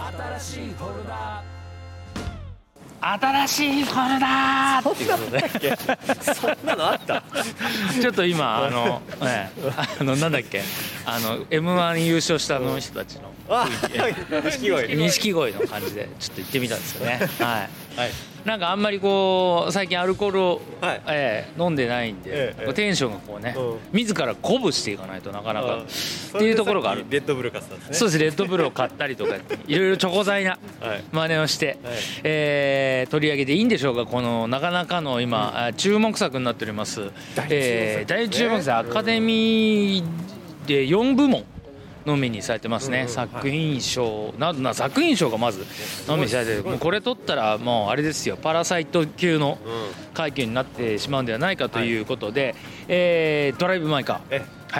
新しいフォルダ新しいフォルダーっていうことでそんなのあったちょっと今なんだっけM1 優勝したあの人たちの錦鯉の感じでちょっと行ってみたんですよねはい、はい、なんかあんまりこう最近アルコールを、はい飲んでないんで、テンションがこうね、自ら鼓舞していかないとなかなかっていうところがある。 レッドブル買ったんですね。 そうです、レッドブルを買ったりとかいろいろチョコ材な真似をして、取り上げていいんでしょうか。このなかなかの今、注目作になっております、大注目作、アカデミーで4部門ノミニされてますね、作品賞作品賞がまずノミニされてる、もうこれ取ったらもうあれですよ、パラサイト級の快挙になってしまうんではないかということで、ドライブ・マイ・カー、はい、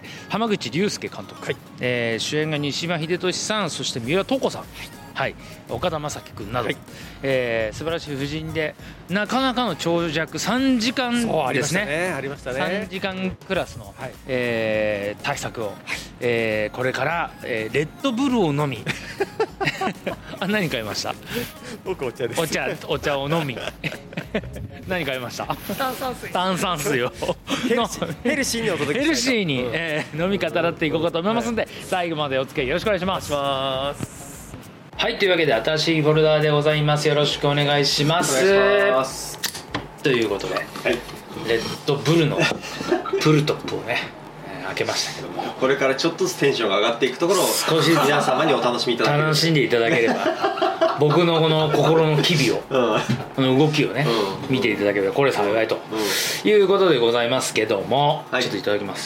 濱口竜介監督、主演が西島秀俊さん、そして三浦透子さん、はい、岡田将生君など、素晴らしい布陣でなかなかの長尺3時間ですね。 ありましたね。 3時間クラスの、大作を、これから、レッドブルを飲み何買いました？ 僕お茶です。 お茶を飲み何買いました？炭酸水をヘルシーにお届けヘルシーに、飲み語らっていこうかと思いますので、最後までお付き合いよろしくお願いします。はい、というわけで新しいフォルダーでございます。よろしくお願いします。ということで、レッドブルのプルトップをね開けましたけども、 これからちょっとずつテンションが上がっていくところを少しずつ皆様にお楽しみいただければ、 楽しんでいただければ僕のこの心の機微を、この動きをね、見ていただければこれ幸いということでございますけども、ちょっといただきます。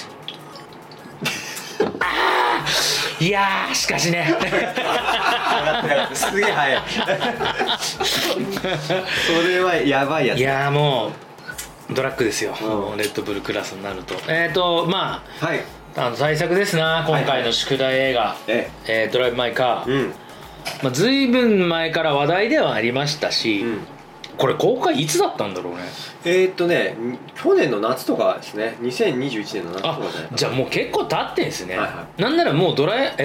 いやー、しかしねすげえ早いそれはやばいやつ。 いやー、もうドラッグですよ、レッドブルクラスになると。まあ、対策ですな、今回の宿題映画、ドライブ・マイ・カー、ずいぶん前から話題ではありましたし、これ公開いつだったんだろうね。 去年の夏とかですね、2021年の夏とかじゃないかな。 じゃあもう結構経ってんですね。なんならもう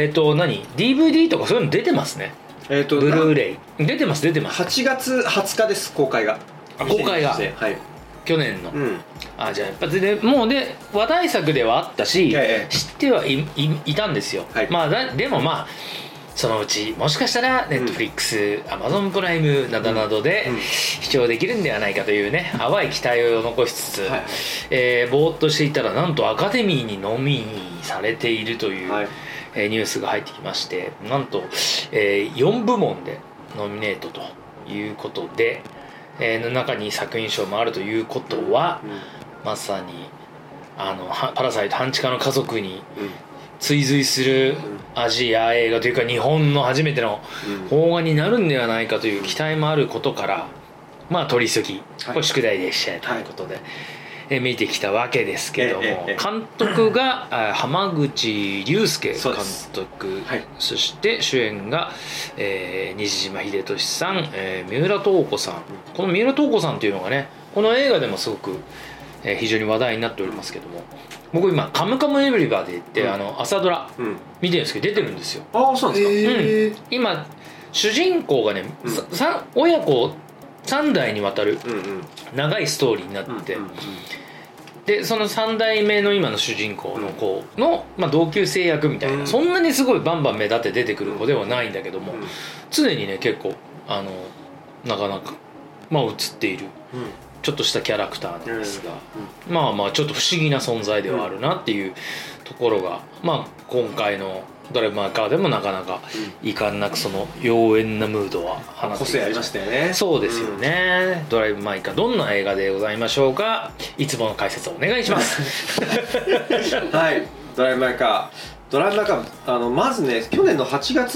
DVD とかそういうの出てますね。ブルーレイ出てます。 8月20日です公開が。 去年の、じゃあやっぱもうで話題作ではあったし、知ってはいたんですよ。まあでもまあそのうちもしかしたら Netflix、Amazon プライムなどなどで視聴できるんではないかというね、淡い期待を残しつつ、ぼーっとしていたらなんとアカデミーにノミニーされているという、ニュースが入ってきまして、なんと、4部門でノミネートということで、中に作品賞もあるということは、まさにパラサイト半地下の家族に追随するアジア映画というか日本の初めての邦画になるんではないかという期待もあることから、まあ取り急ぎこれ宿題でしたということで、見てきたわけですけども、監督が濱口竜介監督、そして主演が西島秀俊さん、三浦透子さん。この三浦透子さんというのがね、この映画でもすごく非常に話題になっておりますけども、僕今「カムカムエヴリバディ」って朝ドラ見てるんですけど出てるんですよ。 ああ、そうなんですか。 今主人公がね、親子3代にわたる長いストーリーになって、でその3代目の今の主人公の子の、同級生役みたいな、そんなにすごいバンバン目立って出てくる子ではないんだけども、常にね結構なかなか映っているちょっとしたキャラクターなんですが、まあちょっと不思議な存在ではあるなっていうところが、今回のドライブ・マイ・カーでもなかなかいかんなくその妖艶なムードは放ってい個性ありましたよね。 そうですよね、ドライブ・マイ・カーどんな映画でございましょうか。いつもの解説をお願いしますはい、ドライブ・マイ・カー、まずね、去年の8月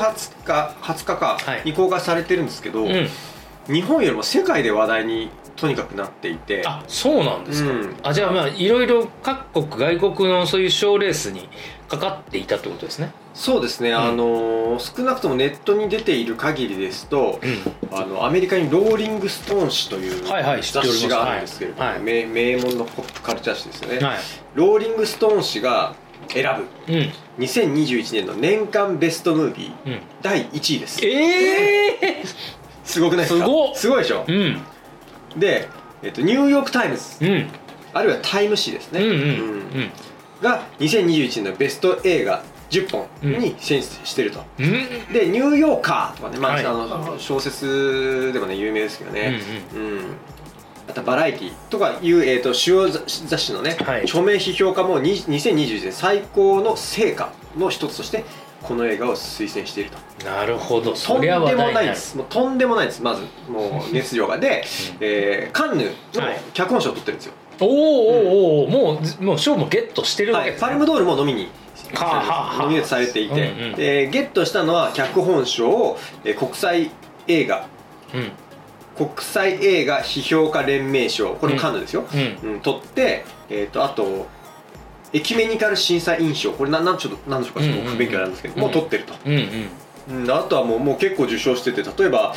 20日かに公開されてるんですけど、日本よりも世界で話題にとにかくなっていて。 あ、そうなんですか。じゃあいろいろ各国外国のそういう賞レースにかかっていたってことですね。 そうですね、少なくともネットに出ている限りですと、アメリカにローリングストーン誌という雑誌があるんですけれども、名門のポップカルチャー誌ですよね。ローリングストーン誌が選ぶ、2021年の年間ベストムービー、第1位です。すごくないですか？すごいでしょ。で、ニューヨークタイムズ、あるいはタイム誌ですね、が2021年のベスト映画10本に選出してると、でニューヨーカーとかね、まあ小説でもね有名ですけどね、あとバラエティとかいう、主要雑誌のね、著名批評家も2021年最高の成果の一つとしてこの映画を推薦していると。 なるほど。 とんでもないです。もうとんでもないです。まずもう熱量がで、カンヌの脚本賞を取ってるんですよ。 おお、もう賞もゲットしてるわけですね。 パルムドールもノミネートされていて、ゲットしたのは脚本賞を国際映画批評家連盟賞、これカンヌですよ、取って、あとエキュメニカル審査員賞、これ何でしょうか、ちょっと不勉強なんですけどもう取ってると。あとはもう結構受賞してて、例えば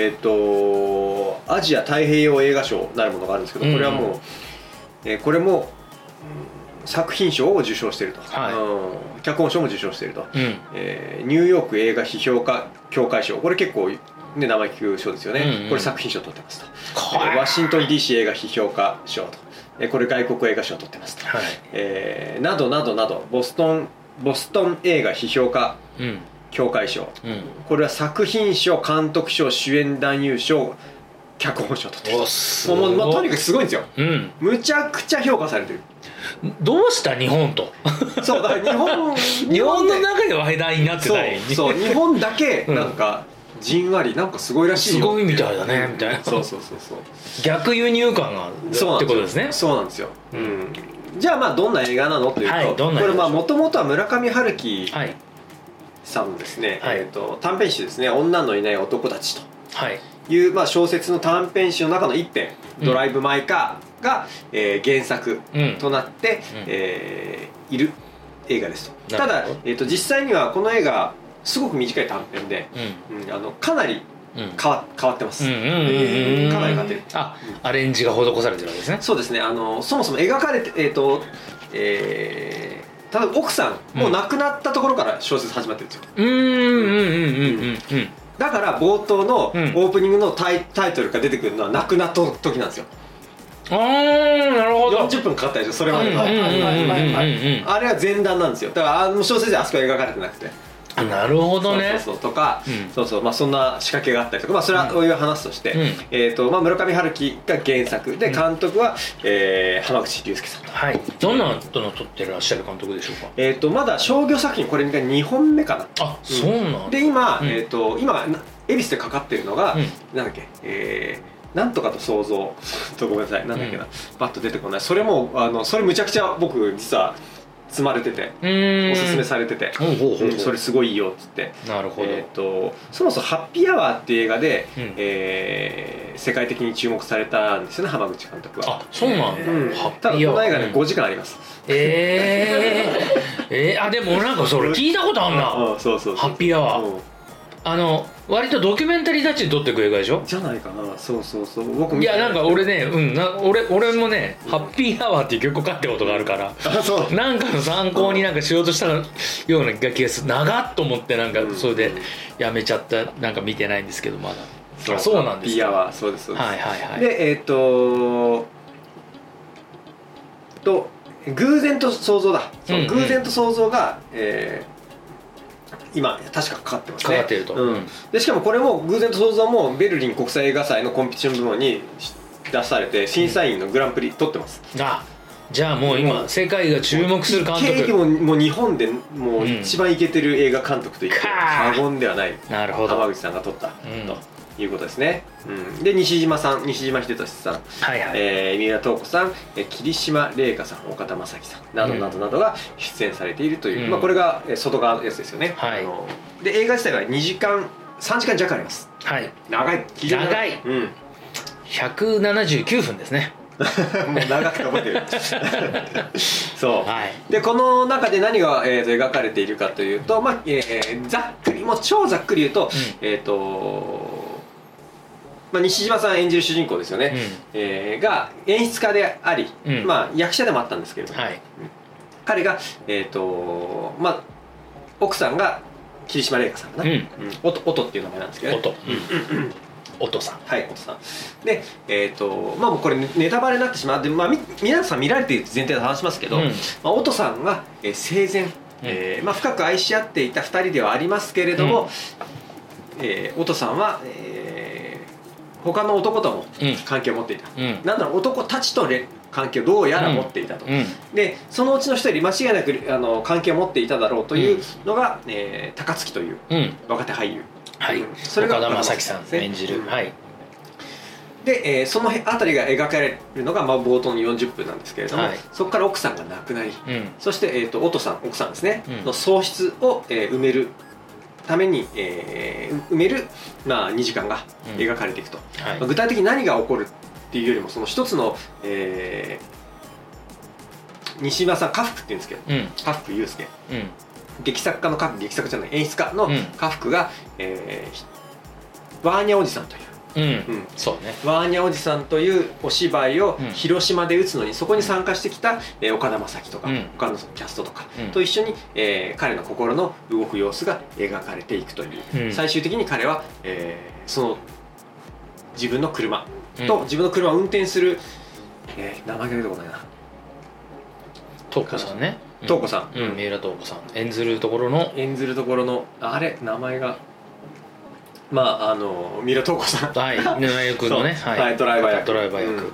アジア太平洋映画賞なるものがあるんですけど、これはもうこれも作品賞を受賞していると、脚本賞も受賞していると、ニューヨーク映画批評家協会賞、これ結構ね、名前聞く賞ですよね、これ作品賞を取ってますと、ワシントン DC 映画批評家賞と、これ外国映画賞を取ってますと、などなどなど、ボストン映画批評家協会賞、これは作品賞、監督賞、主演男優賞、脚本賞を取ってます。とにかくすごいんですよ、むちゃくちゃ評価されてる。 どうした日本とそうだから日本の中で話題になってない。 そう日本だけなんかじんわりなんかすごいらしいよ、 すごいみたいだねみたいな、 そう逆輸入感があるってことですね。 そうなんですよ。じゃあまあどんな映画なのというと、これもともとは村上春樹さんのですね、短編集ですね、女のいない男たちという小説の短編集の中の一編、ドライブ・マイ・カーが原作となっている映画ですと。ただ実際にはこの映画すごく短い短編でかなり変わってます。かなり変わってる。 アレンジが施されてるわけですね。 そうですね。そもそも描かれて例えば奥さんもう亡くなったところから小説始まってるんですよ。だから冒頭のオープニングのタイトルが出てくるのは亡くなった時なんですよ。 なるほど。 40分かかったでしょ、それまで。あれは前段なんですよ。だから小説であそこは描かれてなくて。 なるほどね。 とか、そんな仕掛けがあったりとか、それはこういう話として、村上春樹が原作で、監督は浜口竜介さんと。 どんな人の撮ってらっしゃる監督でしょうか。 まだ商業作品これが2本目かな。 そうなんで今恵比寿でかかってるのがなんだっけ、なんとかと想像と、ごめんなさい、なんだっけな、バッと出てこない。それもそれむちゃくちゃ僕実は積まれてて、おすすめされてて、それすごいいいよっつって。 なるほど。 そもそもハッピーアワーっていう映画で世界的に注目されたんですよね、浜口監督は。 そうなんだ。 ただこの映画ね5時間あります。 でもなんかそれ聞いたことあんな。ハッピーアワー、割とドキュメンタリータッチで撮っていく映画でしょ。じゃないかな。そう僕も。 いやなんか俺ね、俺もね、ハッピーアワーっていう曲を書いたことがあるから、なんかの参考になんかしようとしたような気がする。長っと思ってなんかそれでやめちゃった。なんか見てないんですけどまだ。そうなんですか。 ハッピーアワー、そうです。で偶然と想像だ。偶然と想像が今確かかかってますね。 かかってると。 でしかもこれも偶然と想像もベルリン国際映画祭のコンペティション部門に出されて審査員のグランプリ取ってます。 じゃあもう今世界が注目する監督。 もう日本でもう一番イケてる映画監督といって過言ではない。 なるほど。 浜口さんが取ったということですね。で西島秀俊さん、三浦透子さん、桐島麗香さん、岡田将生さんなどなどなどが出演されているという、これが外側のやつですよね。で映画自体は3時間弱あります。長い。 長い。179分ですね。 もう長く覚えてる。でこの中で何が描かれているかというと、ざっくり、もう超ざっくり言うと、西島さん演じる主人公ですよね、が演出家であり、役者でもあったんですけれども、 彼がまあ奥さんが桐島玲香さんかな、音っていう名前なんですけどね、 音さん、 はい、音さんで、まあもうこれネタバレになってしまうで、まあ、皆さん見られている前提で話しますけど、まあ、音さんが、生前、まあ、深く愛し合っていた2人ではありますけれども、音さんは、他の男とも関係を持っていた、なんだろう、男たちと関係をどうやら持っていたと、でそのうちの一人間違いなく関係を持っていただろうというのが、高槻という若手俳優、 それが岡田将生さん演じる、 で、その辺りが描かれるのが、まあ、冒頭の40分なんですけれども、そこから奥さんが亡くなり、そして、音さん奥さんですね、の喪失を、埋めるために、埋める、まあ、2時間が描かれていくと、まあ、具体的に何が起こるっていうよりもその一つの、西島さん家福っていうんですけど、家福祐介、劇作家の家福、劇作家じゃない演出家の家福が、ワーニャおじさんという、 そうね、 ワーニャおじさんというお芝居を広島で打つのにそこに参加してきた岡田将生とか他のキャストとかと一緒に彼の心の動く様子が描かれていくという、最終的に彼はその自分の車と自分の車を運転する名前が出てこないな、 東子さんね、 東子さん、 三浦東子さん演ずるところのあれ名前がまあ三浦透子さん、 はい、七役のね、 はい、ドライバー役、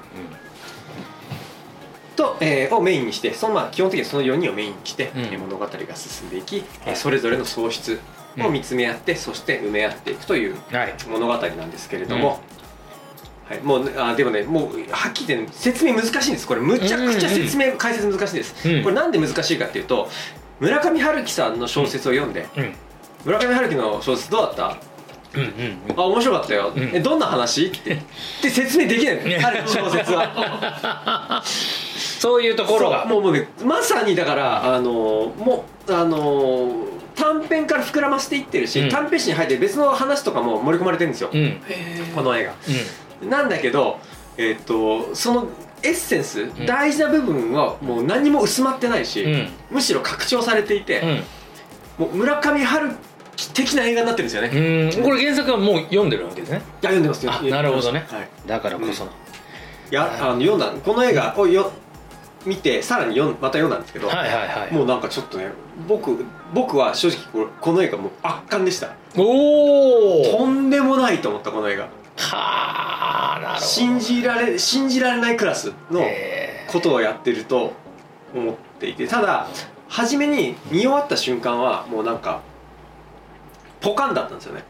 と、をメインにして、そのまあ基本的にその4人をメインにして、物語が進んでいき、それぞれの喪失を見つめ合って、そして埋め合っていくという物語なんですけれども、もうでもね、もうはっきり言って説明難しいんです。これむちゃくちゃ説明解説難しいです。これなんで難しいかっていうと、村上春樹さんの小説を読んで、村上春樹の小説どうだった？面白かったよ、どんな話って説明できないのよ彼の小説はそういうところがもうね、まさにだからもう短編から膨らませていってるし、短編誌に入って別の話とかも盛り込まれてるんですよ、この映画、なんだけどそのエッセンス、大事な部分はもう何も薄まってないし、むしろ拡張されていて、もう村上春樹的な映画になってるんですよね。 これ原作はもう読んでるわけですね。 いや読んでますよ。 なるほどね、だからこその、 いや読んだ、この映画を見てさらにまた読んだんですけど、もうなんかちょっとね、僕は正直この映画もう圧巻でした。とんでもないと思った、この映画。 はあ、なるほど。 信じられないクラスのことをやってると思っていて、ただ初めに見終わった瞬間はもうなんかポカンだったんですよね。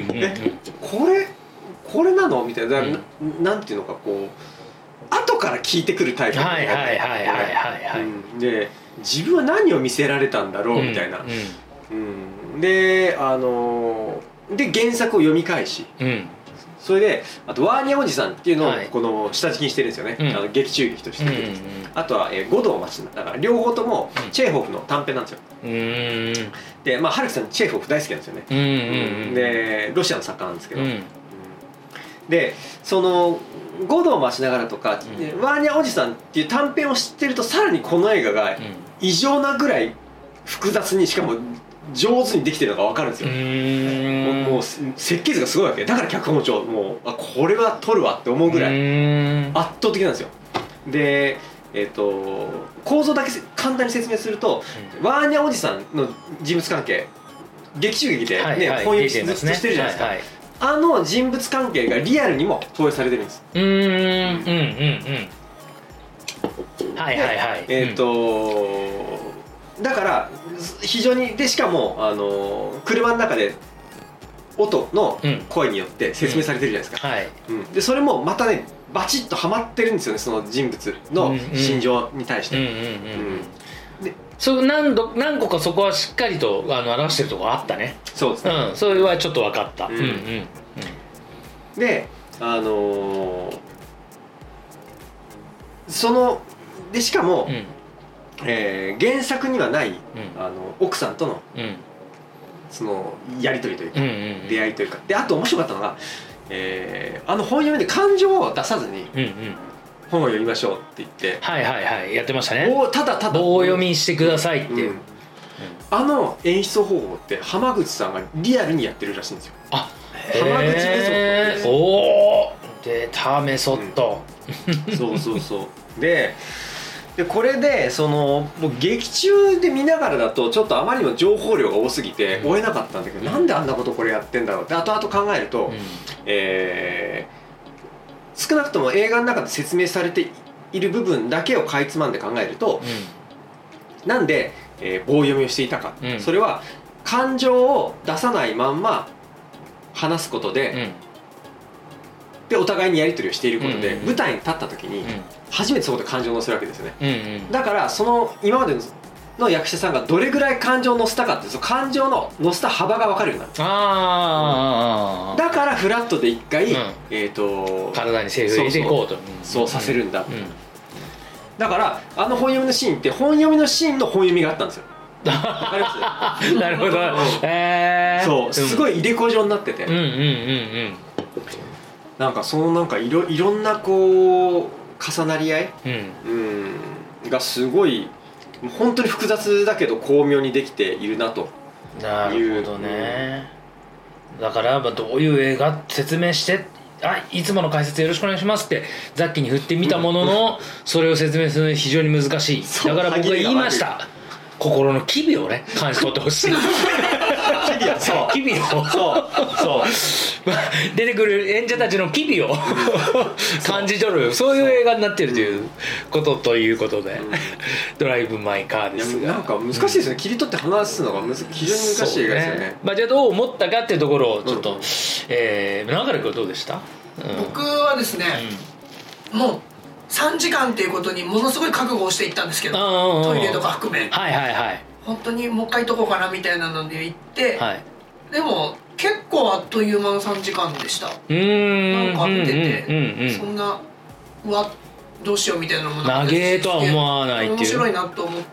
これなのみたいな、なんていうのか、こう後から聞いてくるタイプの映画で、自分は何を見せられたんだろうみたいな、で原作を読み返し、それであとワーニャおじさんっていうのをこの下敷きにしてるんですよね、劇中劇として、あとは五道町だから両方ともチェーホフの短編なんですよ。でまあ春樹さんチェーホフ大好きなんですよね。でロシアの作家なんですけど、でその五道町ながらとか、ワーニャおじさんっていう短編を知ってるとさらにこの映画が異常なぐらい複雑に、しかも上手にできてるのが分かるんですよ。もう設計図がすごいわけだから、脚本長もうこれは撮るわって思うぐらい圧倒的なんですよ。で構造だけ簡単に説明すると、ワーニャおじさんの人物関係、劇中劇でね翻訳ずっとしてるじゃないですか。あの人物関係がリアルにも投影されてるんです。だから非常にで、しかも車の中で音の声によって説明されてるじゃないですか。でそれもまたねバチッとはまってるんですよね、その人物の心情に対して。 何個かそこはしっかりと表してるところあったね。 そうですね、 それはちょっと分かった。 ででしかも、原作にはない、奥さんとの、そのやり取りというか、出会いというかで、あと面白かったのが、本読みで感情を出さずに、 本を読みましょうって言って、 はいはいはい、やってましたね。 ただ棒読みしてくださいっていう、 あの演出方法って浜口さんがリアルにやってるらしいんですよ。 あ、 浜口メソッド。 おお、出たメソッド、 そうそうそうでこれで僕劇中で見ながらだとちょっとあまりにも情報量が多すぎて追えなかったんだけど、なんであんなことこれやってんだろうって後々考えると、少なくとも映画の中で説明されている部分だけをかいつまんで考えると、なんで、棒読みをしていたか、それは感情を出さないまんま話すことで、でお互いにやり取りをしていることで、舞台に立った時に初めてそこで感情を乗せるわけですよね、だから今までの役者さんがどれぐらい感情を乗せたかって、その感情の乗せた幅が分かるようになる。だからフラットで一回、 体にセーフ入れていこうとそうさせるんだ、だから本読みのシーンって本読みのシーンの本読みがあったんですよ。わかりますなるほど、 そうすごい入れ子状になってて、なんかいろんなこう重なり合い、がすごい本当に複雑だけど巧妙にできているなと。 なるほどね、だからどういう映画説明していつもの解説よろしくお願いしますってザッキーに振ってみたものの、それを説明するのは非常に難しい。だから僕が言いました、心の機微をね感じ取ってほしい。機微を出てくる演者たちの機微を感じ取る、そういう映画になっているということで、ドライブ・マイ・カーですが、 なんか難しいですね、切り取って話すのが非常に難しい映画ですよね。 じゃあどう思ったかっていうところをちょっと、中原君はどうでした？ 僕はですね、もう3時間っていうことにものすごい覚悟をしていったんですけど、トイレとか含め、本当にもう一回行っとこうかなみたいなので行って、でも結構あっという間の3時間でした。なんか見てて、そんなどうしようみたいなのも長えとは思わないっていう、 面白いなと思って、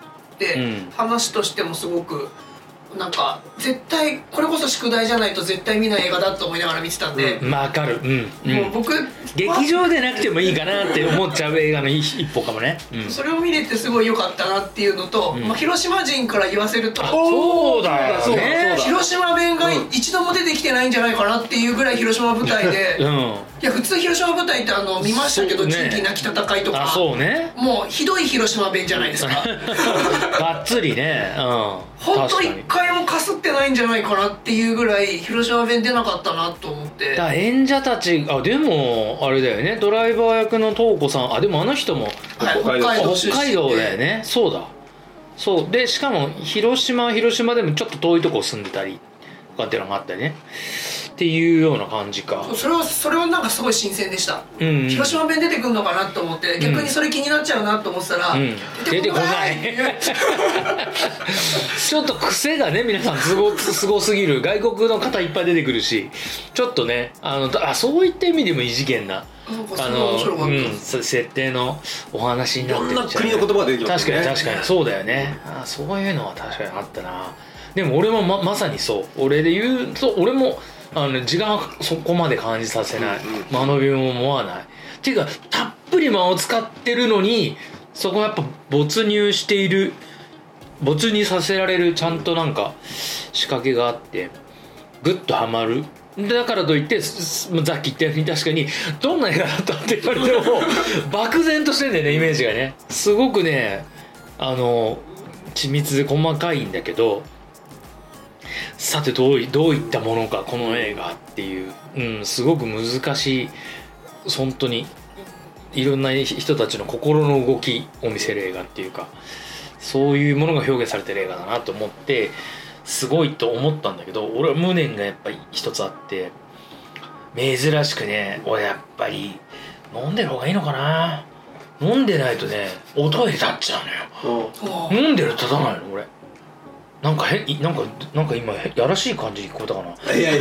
話としてもすごくなんか絶対これこそ宿題じゃないと絶対見ない映画だと思いながら見てたんで、 分かる、 もう僕劇場でなくてもいいかなって思っちゃう映画の一歩かもね、 それを見れてすごい良かったなっていうのと、広島人から言わせると、 そうだよね、 広島弁が一度も出てきてないんじゃないかなっていうぐらい広島舞台で、いや普通広島舞台って見ましたけど、地域なき戦いとか、もうひどい広島弁じゃないですか。 がっつりね、 本当一回もかすってないんじゃないかなっていうぐらい広島弁出なかったなと思って。 演者たちでもあれだよね、ドライバー役の東子さん、でもあの人も北海道だよね。そうだ、そうで、しかも広島でもちょっと遠いとこ住んでたりとかっていうのがあったりねっていうような感じか。 それはなんかすごい新鮮でした、広島弁出てくるのかなと思って、逆にそれ気になっちゃうなと思ってたら、 出てこないちょっと癖がね、皆さんすごすぎる、外国の方いっぱい出てくるし、ちょっとねそういった意味でも異次元な設定のお話になってる。 いろんな国の言葉が出てきますね。 確かにそうだよね。そういうのは確かにあったな。でも俺も まさにそう、俺で言うと俺も時間はそこまで感じさせない、間延びも思わないっていうか、たっぷり間を使ってるのにそこはやっぱ没入させられる、ちゃんとなんか仕掛けがあってグッとはまる。だからといってさっき言ったように、確かにどんな映画だったって言われても漠然としてんだよね、イメージがね。すごくね緻密で細かいんだけど、さてどういったものかこの映画っていう、すごく難しい、本当にいろんな人たちの心の動きを見せる映画っていうか、そういうものが表現されてる映画だなと思ってすごいと思ったんだけど、俺は無念がやっぱり一つあって、珍しくね、俺やっぱり飲んでる方がいいのかな。飲んでないとねおトイレ立っちゃうのよ。飲んでると立たないの俺。なんか今やらしい感じに聞こえたかな。いや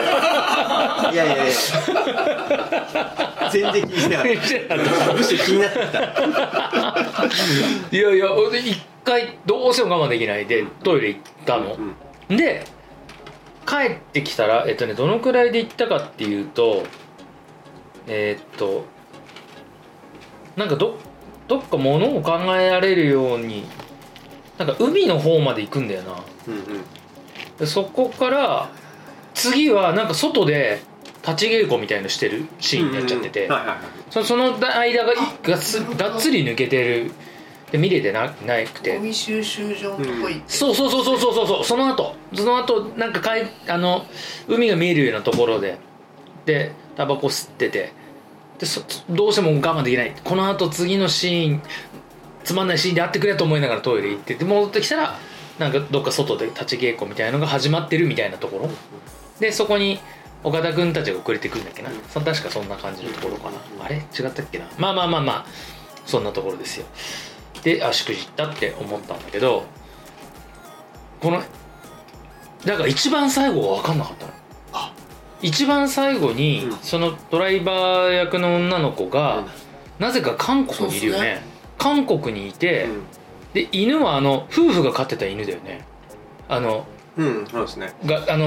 全然気にしなかったむしろ気になってた。 いや一回どうしても我慢できないでトイレ行ったの、で帰ってきたらどのくらいで行ったかっていうとなんかどっかものを考えられるようになんか海の方まで行くんだよな、でそこから次はなんか外で立ち稽古みたいのしてるシーンになっちゃってて、その間ががっつり抜けてるで見れてなくて、 ゴミ収集場のとこ行って、 そうその後なんか海が見えるようなところでタバコ吸ってて、でどうしても我慢できない、この後次のシーンつまんないシーンであってくれと思いながらトイレ行って、で戻ってきたらなんかどっか外で立ち稽古みたいなのが始まってるみたいなところで、そこに岡田君たちが遅れてくるんだっけな、確かそんな感じのところかな、あれ違ったっけな、まあそんなところですよ。でしくじったって思ったんだけど、このだから一番最後が分かんなかったの。一番最後にそのドライバー役の女の子がなぜか韓国にいるよね。韓国にいて、で犬は夫婦が飼ってた犬だよね。 そうですね。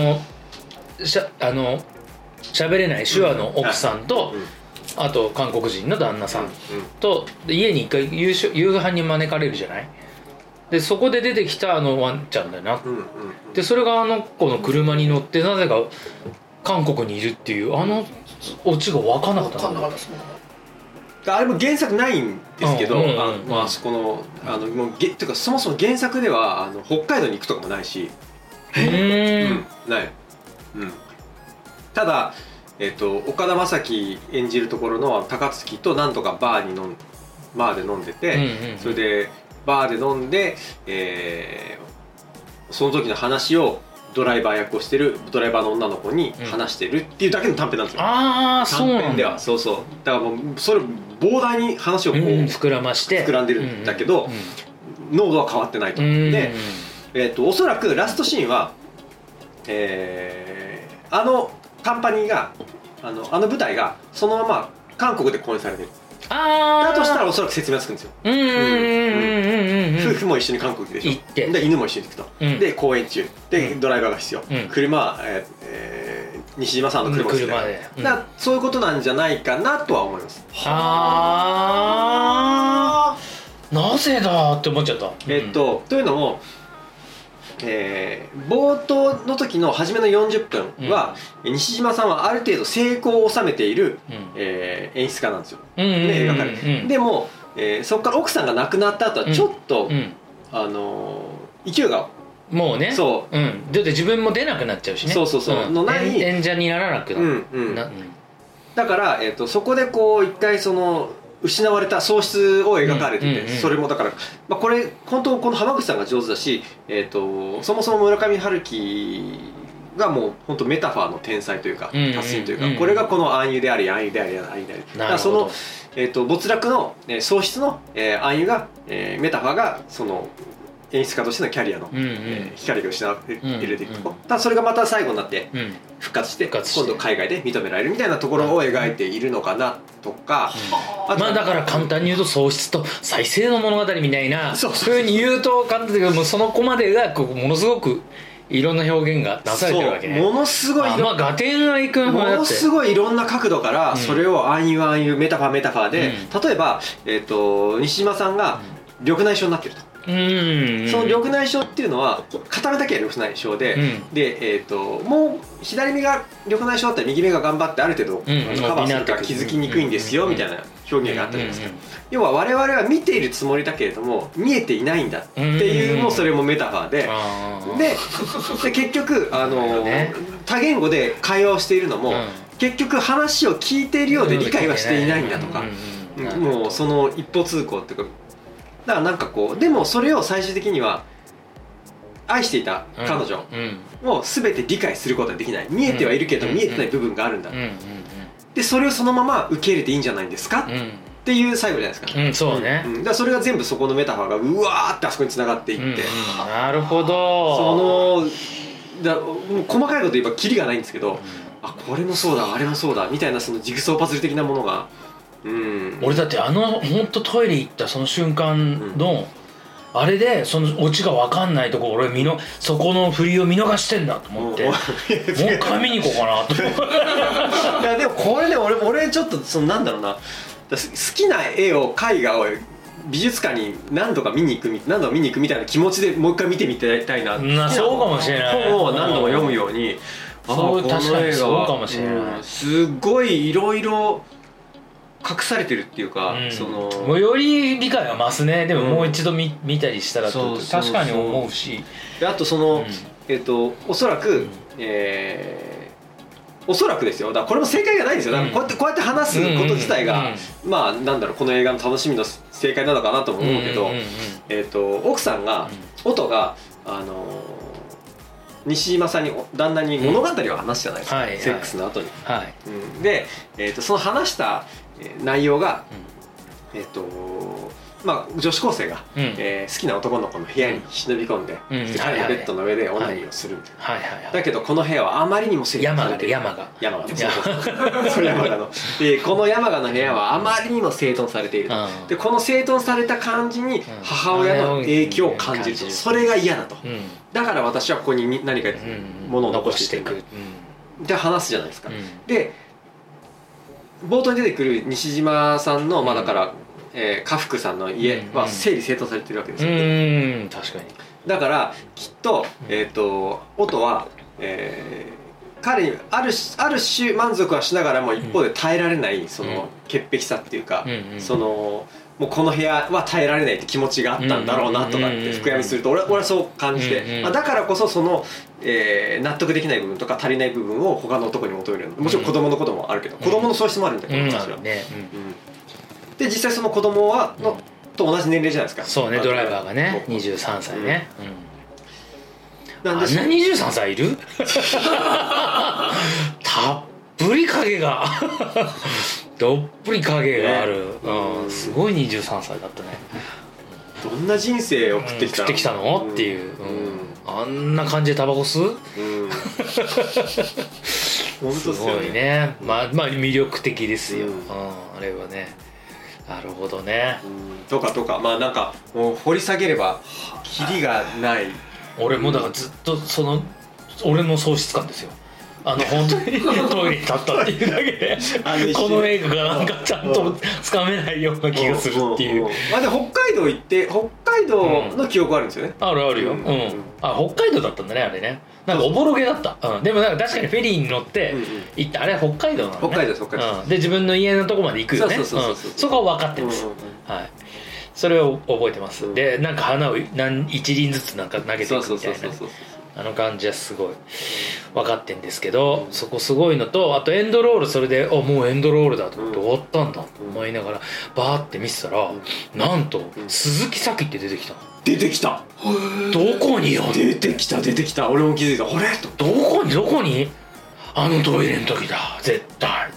喋れない手話の奥さんと、あと韓国人の旦那さんと、家に一回夕飯に招かれるじゃない。でそこで出てきたワンちゃんだよな、でそれが子の車に乗ってなぜか韓国にいるっていうオチが分かんなかったの。 あれも原作ないんですけど、あそこのもうていうかそもそも原作では北海道に行くとかもないし、ない、ただ岡田将生演じるところの高槻となんとかバーで飲んでて、それでバーで飲んで、その時の話をドライバー役をしてるドライバーの女の子に話してるっていうだけの短編なんですよ。短編ではそうだからもうそれ膨大に話をこう膨らまして膨らんでるんだけど、濃度は変わってないと。で、おそらくラストシーンは、カンパニーが舞台がそのまま韓国で公演されてる。だとしたらおそらく説明がつくんですよ。夫婦も一緒に韓国でしょ。で犬も一緒に行くと。で公演中でドライバーが必要。車は西島さんの車ですね。だからそういうことなんじゃないかなとは思います。 なぜだって思っちゃった。 というのも。冒頭の時の初めの40分は、西島さんはある程度成功を収めている、演出家なんですよ。で描かれて、でも、そこから奥さんが亡くなった後はちょっと、勢いがもうね、だって自分も出なくなっちゃうしね。 のない演者にならなくなる。 だから、そこでこう一回失われた喪失を描かれてて、それもだから、これ本当この浜口さんが上手だし、そもそも村上春樹がもう本当メタファーの天才というか達人というか、これがこの暗喩であり暗喩であり暗喩であり、だからその、没落の喪失の暗喩がメタファーがその演出家としてのキャリアの光が失われていくとこ、ただそれがまた最後になって復活して今度海外で認められるみたいなところを描いているのかなとか、 まあだから簡単に言うと喪失と再生の物語みたいなそういうふうに言うと簡単だけども、その子までがものすごくいろんな表現がなされてるわけね。 ものすごい合点はいくものすごいいろんな角度からそれを暗喩暗喩メタファーで、例えば西島さんが緑内障になってると。その緑内障っていうのは片目だけは緑内障で、でもう左目が緑内障だったら右目が頑張ってある程度カバーするから気づきにくいんですよみたいな表現があったじゃないですか。要は我々は見ているつもりだけれども見えていないんだっていうもうそれもメタファーで、で結局多言語で会話をしているのも結局話を聞いているようで理解はしていないんだとか、もうその一方通行っていうか。だからなんかこうでもそれを最終的には愛していた彼女を全て理解することはできない、見えてはいるけど見えてない部分があるんだ、でそれをそのまま受け入れていいんじゃないんですかっていう最後じゃないですか。 そうね。 だからそれが全部そこのメタファーがうわーってあそこに繋がっていって、 なるほど。 細かいこと言えばキリがないんですけど、あこれもそうだあれもそうだみたいなそのジグソーパズル的なものが。 俺だって本当トイレ行ったその瞬間の、あれでそのオチが分かんないとこ俺そこの振りを見逃してんだと思ってもう一回見に行こうかなと。 いやでもこれね俺ちょっとなんだろうな、 きな絵画を美術館に何度も見に行くみたいな気持ちでもう一回見てみたいな。 そうかもしれない。 本を何度も読むように、 そう確かにそうかもしれない。 すごいいろいろ隠されてるっていうか、 もうより理解が増すね。でももう一度見たりしたらと確かに思うし、 あとおそらくおそらくですよ。だからこれも正解がないんですよ。だからこうやって話すこと自体がまあなんだろう、この映画の楽しみの正解なのかなと思うけど、奥さんが音が西島さんに旦那に物語を話すじゃないですか、セックスの後に。でその話した内容がまあ、女子高生が、好きな男の子の部屋に忍び込んで、彼のベッドの上でオナニーをするみたいな。だけどこの部屋はあまりにも整頓されている。山賀のこの山賀の部屋はあまりにも整頓されている。でこの整頓された感じに母親の影響を感じると、それが嫌だと。だから私はここに何かものを残していくって話すじゃないですか。で冒頭に出てくる西島さんのだから家福さんの家は整理整頓されてるわけですよ。 確かに。 だからきっと音は彼にある種満足はしながらも一方で耐えられないその潔癖さっていうか、もうこの部屋は耐えられないって気持ちがあったんだろうなとかって深読みすると俺はそう感じて、だからこそその納得できない部分とか足りない部分を他の男に求める。もちろん子供のこともあるけど、子供の喪失もあるんだけど、私は。で実際その子供と同じ年齢じゃないですか。 そうね、ドライバーがね23歳ね。あんな23歳いる？たっぷり影がどっぷり影がある。すごい23歳だったね。 どんな人生を送ってきたのっていう。あんな感じでタバコ吸う？ 本当ですよね。 すごいね。まあ魅力的ですよ。あれはね。なるほどね。 とかまあなんかもう掘り下げればキリがない。 俺もだからずっと俺の喪失感ですよ。本当にトイレに立ったっていうだけでこの映画がなんかちゃんとつかめないような気がするっていう。 まあで北海道行って北海道の記憶あるんですよね。 あるよ。北海道だったんだね、あれね。なんかおぼろげだった。でもなんか確かにフェリーに乗って行った。あれは北海道なのね。 北海道です。 で自分の家のとこまで行くよね。そこは分かってます。はい。それを覚えてます。でなんか花を一輪ずつなんか投げていくみたいな。あの感じはすごい分かってんですけど、そこすごいのと、あとエンドロール、それでもうエンドロールだと思って終わったんだと思いながらバーって見てたら、なんと鈴木咲って出てきた。どこによ。 出てきた。俺も気づいた。あれどこにあのトイレの時だ絶対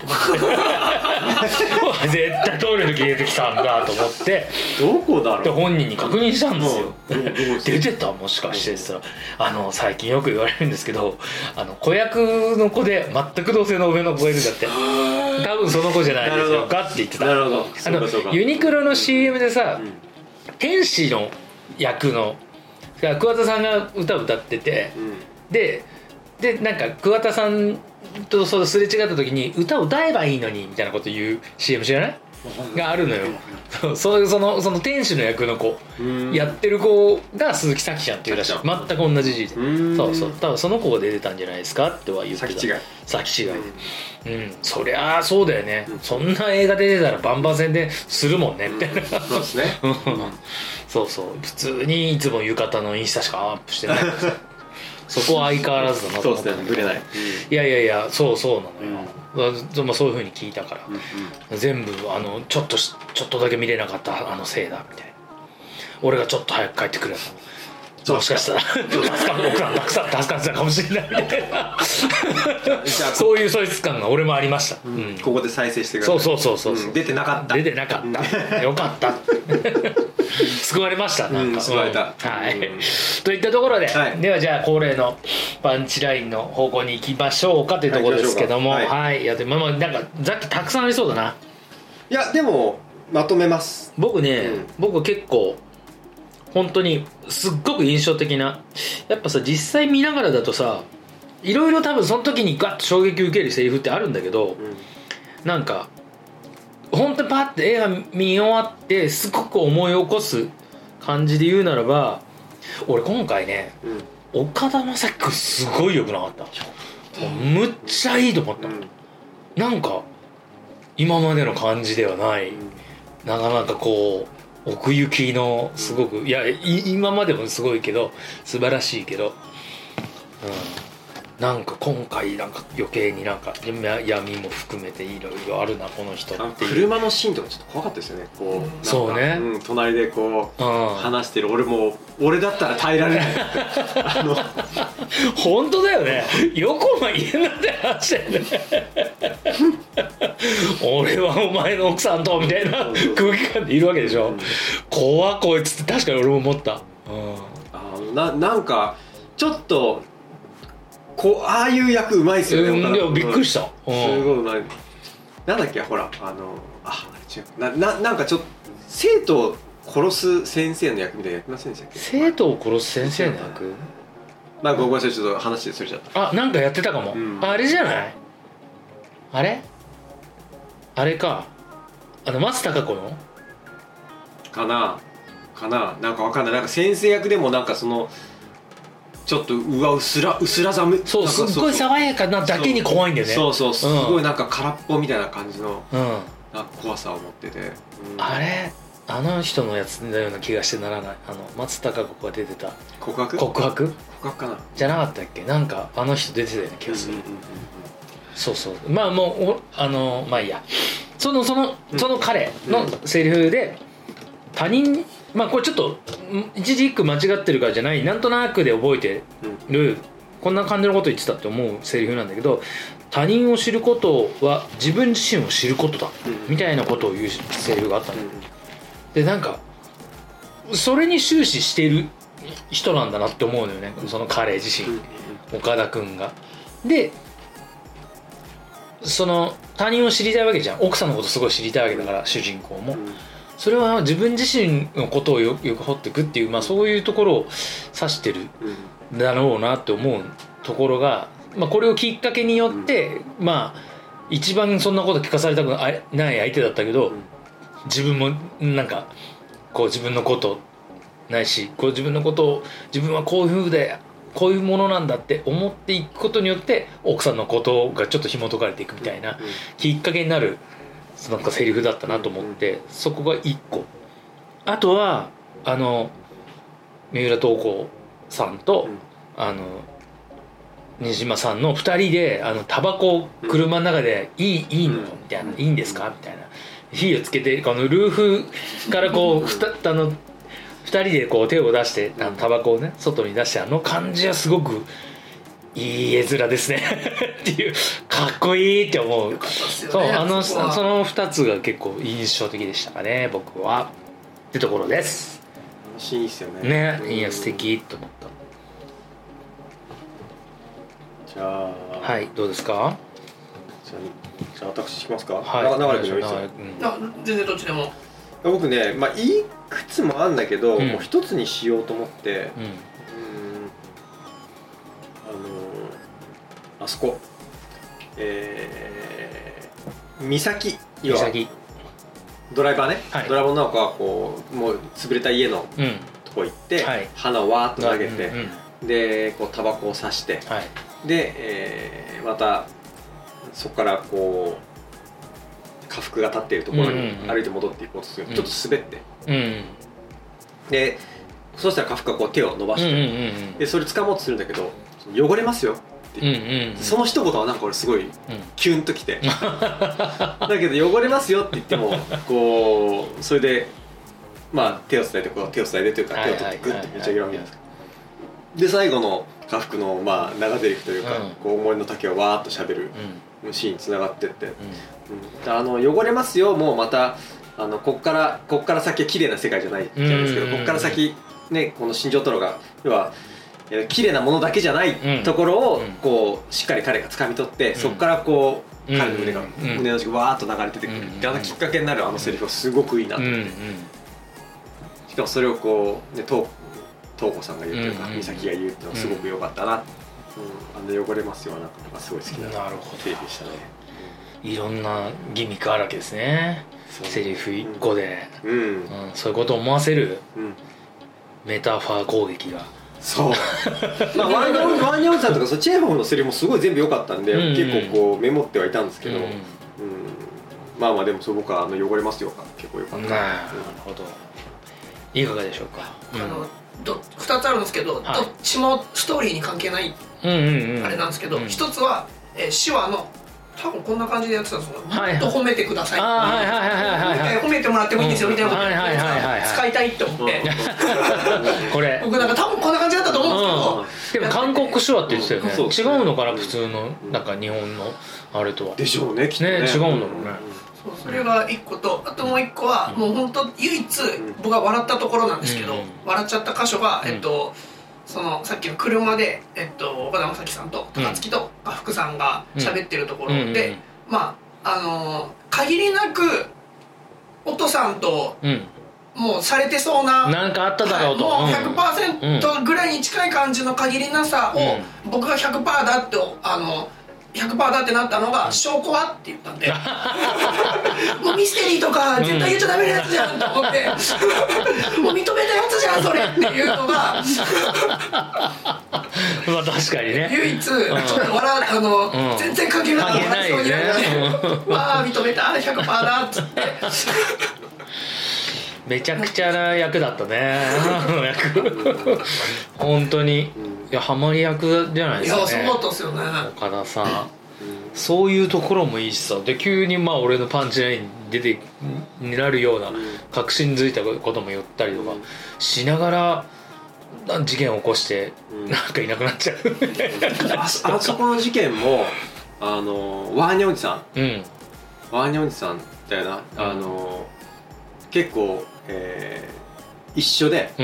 絶対トイレの時出てきたんだと思って、 どこだろうで本人に確認したんですよ。出てたもしかしてさ、最近よく言われるんですけど、子役の子で全く同性の上の子がいるんだって。多分その子じゃないでしょうかって言ってた。 なるほど。 ユニクロの CM でさ、天使の役の桑田さんが歌を歌ってて、でなんか桑田さんとすれ違った時に歌を歌えばいいのにみたいなこと言う CM 知らない？があるのよ。その天使の役の子やってる子が鈴木咲ちゃんっていうらしい。全く同じ字で。そう多分その子が出てたんじゃないですかっては言ってた。咲違い。そりゃそうだよね。そんな映画出てたらバンバン宣伝するもんねみたいな。 そうですね。 そう普通にいつも浴衣のインスタしかアップしてない。そこは相変わらずだなと思って。 ぶれない。 いやそうなのよ。そういう風に聞いたから、全部ちょっとだけ見れなかったせいだみたいな。俺がちょっと早く帰ってくればもしかしたら奥さんたくさん助かってたかもしれないみたいなそういう喪失感が俺もありました。 ここで再生してください。 そう出てなかったよかった救われました。なんか救われた。 といったところで、ではじゃあ恒例のパンチラインの方向に行きましょうかというところですけども、いやでもなんかさっきたくさんありそうだな。 いやでもまとめます。 僕結構本当にすっごく印象的な、やっぱさ実際見ながらだとさ、いろいろ多分その時にガッと衝撃を受けるセリフってあるんだけど、なんか本当にパッて映画見終わってすごく思い起こす感じで言うならば、俺今回ね、岡田将生君すごい良くなかった。むっちゃいいと思った。なんか今までの感じではない、なかなかこう奥行きのすごく、いや今までもすごいけど素晴らしいけど、なんか今回なんか余計になんか闇も含めていろいろあるなこの人っていう。 車のシーンとかちょっと怖かったですよね。こうそうね、 隣でこう話してる俺だったら耐えられない本当だよね。横間家なんて話だよね俺はお前の奥さんとみたいな空気感でいるわけでしょ、怖こいつって確かに俺も思った。 なんかちょっとああいう役うまいですよね。 いやびっくりした、すごいうまい。なんだっけ、ほらあれ違うなんかちょっと生徒を殺す先生の役みたいなやってませんでしたっけ。 生徒を殺す先生の役、 ごめんなさい、ちょっと話でそれちゃった。 なんかやってたかも、あれじゃない、あれか、松たか子のかななんかわかんない。なんか先生役でもなんかそのちょっと薄ら寒い、 そうすっごい爽やかなだけに怖いんだよね。 そうすごいなんか空っぽみたいな感じの怖さを持ってて、 あれあの人のやつのような気がしてならない。松たか子が出てた告白かなじゃなかったっけ。なんかあの人出てたような気がする。そうまあもうまあいいや。その彼のセリフで他人、まあこれちょっと一字一句間違ってるからじゃない、なんとなくで覚えてる、こんな感じのこと言ってたって思うセリフなんだけど、他人を知ることは自分自身を知ることだみたいなことを言うセリフがあったの。でなんかそれに終始している人なんだなって思うのよね、その彼自身、岡田君が。でその他人を知りたいわけじゃん。奥さんのことすごい知りたいわけだから、主人公も。それは自分自身のことをよく掘っていくっていう、まあ、そういうところを指してるだろうなって思うところが、まあ、これをきっかけによって、まあ一番そんなこと聞かされたくない相手だったけど、自分もなんかこう自分のことないし、こう自分のことを自分はこういう風でこういうものなんだって思っていくことによって奥さんのことがちょっと紐解かれていくみたいなきっかけになるなんかセリフだったなと思って、そこが一個。あとは三浦透子さんと新島さんの2人でタバコを車の中でいいのみたいな、いいんですかみたいな火をつけて、ルーフからこう2人でこう手を出してタバコをね外に出して、感じはすごくいい絵面ですねっていう、かっこいいって思う。そう、その2つが結構印象的でしたかね、僕はってところです。 いいっすよね。 いや素敵と思った。じゃあはいどうですか。 じゃあ私聞きますか。 はい。 流れてもいいですか。 全然どっちでも。 僕ね、まあいくつもあるんだけど、もう一つにしようと思って、あそこ、美咲ドライバーね、ドライバーの子がこうもう潰れた家のとこ行って、花をわーっと投げて、でこうタバコを刺して、で、またそこからこう下腹が立っているところに歩いて戻っていこうとすると、ちょっと滑って、でそうしたら下腹がこう手を伸ばして、でそれ掴もうとするんだけど汚れますよって、その一言はなんか俺すごいキュンときて、だけど汚れますよって言ってもこうそれでまあ手を伝えてこう手を伝えてというか手を取ってグッてめっちゃ上げるわけじゃないですか。で最後の下腹のまあ長ゼリフというか、こう思いの丈をわーっとしゃべるシーンにつながってって、汚れますよもうまたこっから先は綺麗な世界じゃないじゃないですけど、こっから先ねこの新庄太郎が要は綺麗なものだけじゃないところをこうしっかり彼が掴み取って、そこからこう彼の胸の血がわーっと流れててくるってきっかけになるセリフがすごくいいなと思って、しかもそれをこう東子さんが言うというか美咲が言うっていうのはすごく良かったな。汚れますよなんかすごい好きなセリフでしたね。 いろんなギミックあるわけですね。 セリフ1個で、そういうことを思わせるメタファー攻撃が。 そうまあワーニャオさんとかチェーホフのセリフもすごい全部良かったんで、結構こうメモってはいたんですけど、まあまあでも僕は汚れますよが結構良かった。 なるほど。いかがでしょうか。 2つあるんですけど、どっちもストーリーに関係ないあれなんですけど、1つは手話の多分こんな感じでやってたんですけど、もっと褒めてください、褒めてもらってもいいんですよみたいなこと使いたいって思って、 これ僕なんか多分こんな感じだったと思うんですけど、 でも韓国手話って言ってたよね。違うのかな、普通のなんか日本のあれとは。 でしょうね、きっとね。 違うんだろうね。 それが1個と、あともう1個はもう本当唯一僕が笑ったところなんですけど、笑っちゃった箇所がそのさっきの車で岡田将生さんと高槻と福さんが喋ってるところで、まあ限りなく音さんともうされてそうな、 なんかあっただろうと、 もう 100% ぐらいに近い感じの限りなさを僕が 100% だって100% だってなったのが、証拠はって言ったんでもうミステリーとか絶対言っちゃダメなやつじゃんと思ってもう認めたやつじゃんそれっていうのがまあ確かにね、 唯一ちょっと全然関係なくて笑いそうになってまあ認めた 100% だっつってめちゃくちゃな役だったね本当に。いやハマり役じゃないですかね。 いやそうだったっすよね、 岡田さん。そういうところもいいしさ、で急にまあ俺のパンチラインになるような確信づいたことも言ったりとかしながら事件を起こしてなんかいなくなっちゃうあそこの事件もワーニャおじさん、ワーニャおじさんだよな、結構、一緒で、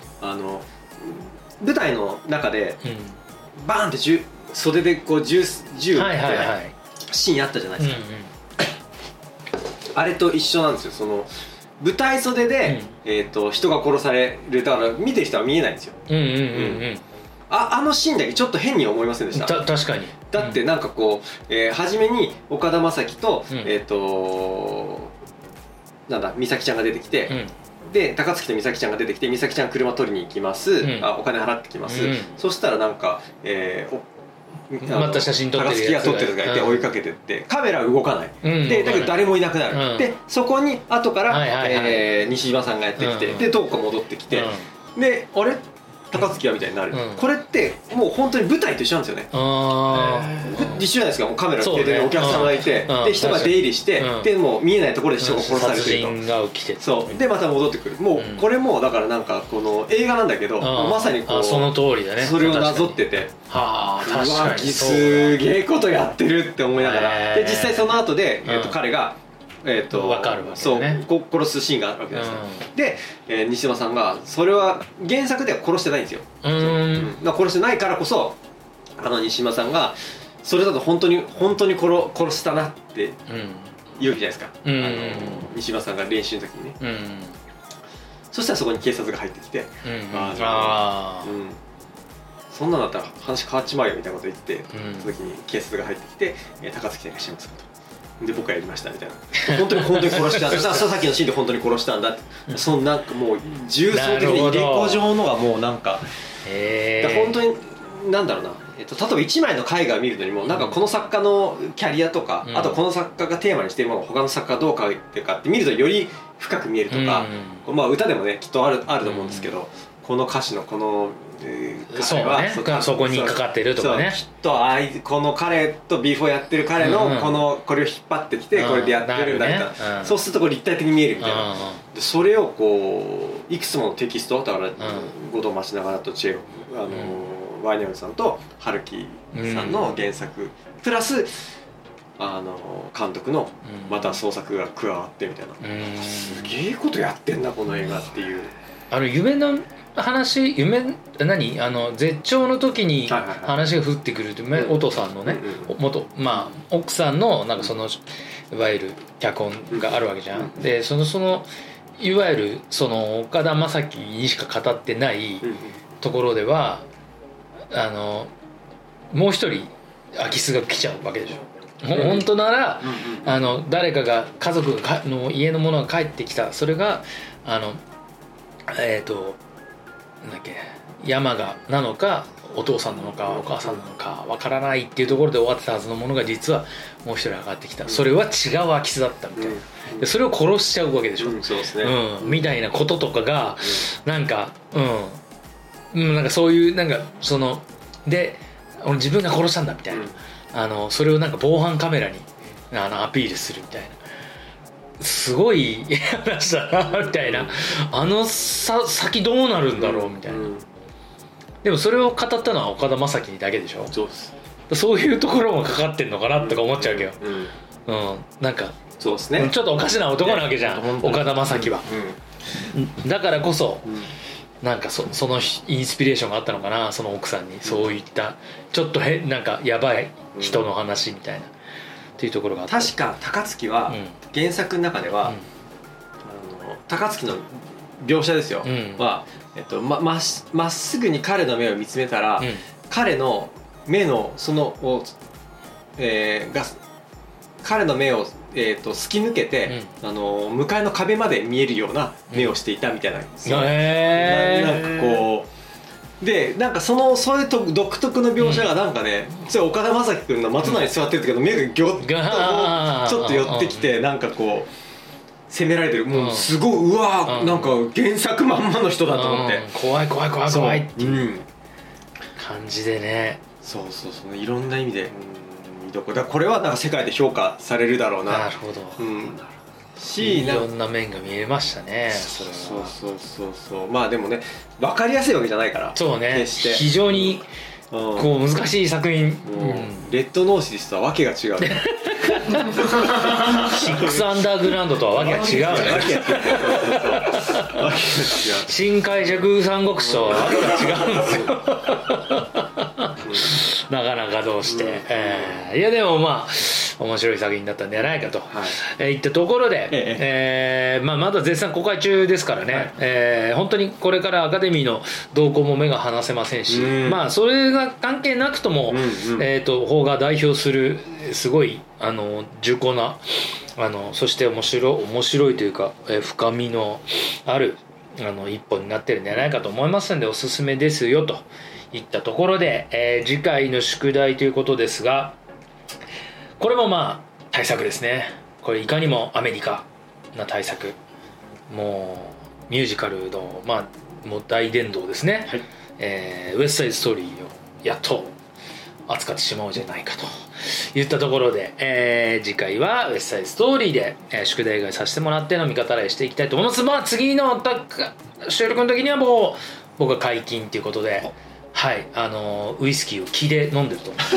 舞台の中で、バーンって袖でこう銃シーンあったじゃないですか、あれと一緒なんですよ。その舞台袖で、人が殺される、だから見てる人は見えないんですよ。あのシーンだけちょっと変に思いませんでした？ 確かに。 だってなんかこう、初めに岡田将生と、なんだ美咲ちゃんが出てきて、で高槻と美咲ちゃんが出てきて、美咲ちゃん車取りに行きます、お金払ってきます、そしたらなんか、 また写真撮ってるやつ高槻が撮ってるやつがいて追いかけてって、カメラ動かない、でだけど誰もいなくなる、でそこに後から西島さんがやってきて、でどうか戻ってきて、であれ高槻はみたいになる、これってもう本当に舞台と一緒なんですよね。一緒じゃないですか。もうカメラつけてお客さんがいて、で人が出入りして、でもう見えないところで人が殺されてると、 殺人が起きて、 そうでまた戻ってくる。もうこれもだからなんかこの映画なんだけど、まさにこうその通りだね。 それをなぞってて、 はあ確かにすげえことやってるって思いながら、で実際その後で彼が分かるわけね。 そう殺すシーンがあるわけですよ。で、西島さんがそれは原作では殺してないんですよ。殺してないからこそ西島さんがそれだと本当に殺したなって言うじゃないですか、西島さんが練習の時にね、そしたらそこに警察が入ってきて、そんなんだったら話変わっちまうよみたいなこと言って、その時に警察が入ってきて「高槻さんいらっしゃいますか?」と。で僕がやりましたみたいな、本当に殺したさっきのシーンで本当に殺したんだって、そんなもう重層的に入れ子状のがもうなんか、本当になんだろうな、例えば1枚の絵画を見るのにもなんかこの作家のキャリアとか、あとこの作家がテーマにしているものを他の作家がどう描いてるかって見るとより深く見えるとか、まあ歌でもねきっとあると思うんですけど、この歌詞のこのそうね、そこにかかってるとかね、 きっとこの彼とビーフをやってる彼のこれを引っ張ってきてこれでやってるんだみたいな、そうするとこう立体的に見えるみたいな、それをこういくつものテキストだから後藤町永とチェワイニャムさんと春樹さんの原作プラス監督のまた創作が加わってみたいな、すげえことやってんなこの映画っていう。 夢の話、絶頂の時に話が降ってくるってお父さんのね、まあ奥さんのなんかそのいわゆる脚本があるわけじゃん。でそのいわゆるその岡田将生にしか語ってないところではもう一人空き巣が来ちゃうわけでしょ。 本当なら、誰かが家族の家のものが帰ってきた、それがなんだっけ、山がなのかお父さんなのかお母さんなのかわからないっていうところで終わってたはずのものが実はもう一人上がってきた、それは違う空き巣だったみたいな、でそれを殺しちゃうわけでしょ、 そうですね、 みたいなこととかが、なんかなんかそういうなんかそので俺自分が殺したんだみたいな、それをなんか防犯カメラにアピールするみたいな、すごい話だなみたいな、先どうなるんだろうみたいな、でもそれを語ったのは岡田将生だけでしょ。 そうです。 そういうところもかかってんのかなとか思っちゃうわけよ。なんかそうですね、 ちょっとおかしな男なわけじゃん、岡田将生は。だからこそなんかそのインスピレーションがあったのかな、その奥さんにそういったちょっとなんかやばい人の話みたいなっていうところがあった。 確か高槻は原作の中では高槻の描写ですよ、はまっすぐに彼の目を見つめたら、彼の目の彼の目を突き抜けて、向かいの壁まで見えるような目をしていたみたいな、なんかこうで、なんかそういう独特の描写がなんかね、岡田将生君の松のに座ってるけど目がギョッとちょっと寄ってきて、なんかこう責められてる、もうすごい、うわー、なんか原作まんまの人だと思って、 怖いっていう感じでね、 そういろんな意味で見どころだ。これはなんか世界で評価されるだろうな。 なるほど、いろんな面が見えましたね。それはそうまあでもね、分かりやすいわけじゃないから、 そうね、非常にこう難しい作品、 レッドノーシリスとはわけが違うシックスアンダーグラウンドとはわけが違うね。新海尺三国志とはわけが違うんですよ。なかなかどうして、いやでもまあ面白い作品だったんじゃないかと、いったところで、まだ絶賛公開中ですからね、本当にこれからアカデミーの動向も目が離せませんし、まあそれが関係なくとも、邦画代表するすごい重厚なそして面白いというか、深みのある一本になってるんじゃないかと思いますので、おすすめですよといったところで、次回の宿題ということですが、これもまあ大作ですね。これいかにもアメリカな大作、もうミュージカルのもう大殿堂ですね、ウエストサイドストーリーをやっと扱ってしまおうじゃないかといったところで、次回はウエストサイドストーリーで、宿題以外させてもらって飲み方来していきたいと思います。まあ次の収録の時にはもう僕は解禁ということで、はい、ウイスキーを木で飲んでると思い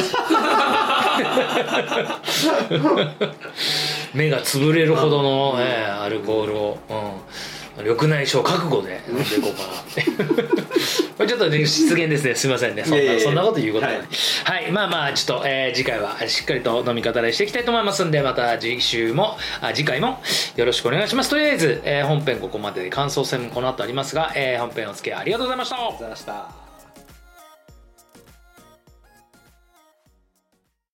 ます目が潰れるほどの、アルコールを、緑内障覚悟で飲んでいこうかなってこれちょっと、ね、失言ですね、すいませんね、そんなこと言うことはない、はい、まあちょっと、次回はしっかりと飲み方でしていきたいと思いますんで、また次回もよろしくお願いします。とりあえず、本編ここまでで感想戦もこの後ありますが、本編お付き合いありがとうございました。